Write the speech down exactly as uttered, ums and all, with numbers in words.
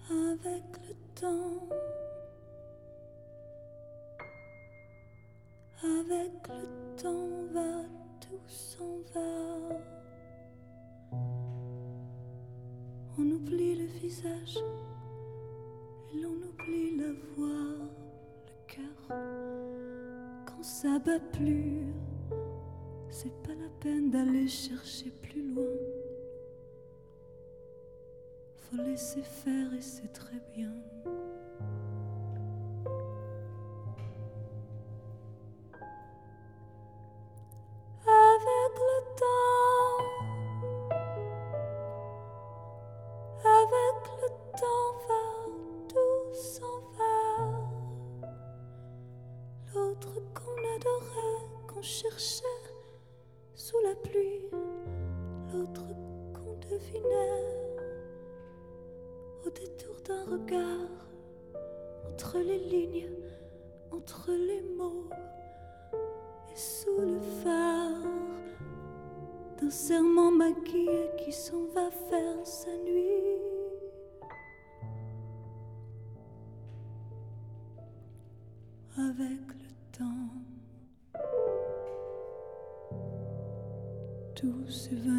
avec le temps, avec le temps va, tout s'en va. On oublie le visage et l'on oublie la voix, le cœur. Quand ça bat plus, c'est pas la peine d'aller chercher plus loin. Faut laisser faire et c'est très bien. Avec le temps, avec le temps va, tout s'en va. L'autre qu'on adorait, qu'on cherchait sous la pluie, l'autre qu'on devinait au détour d'un regard, entre les lignes, entre les mots, et sous le phare d'un serment maquillé qui s'en va faire sa nuit. Avec le temps, tout s'évanouit.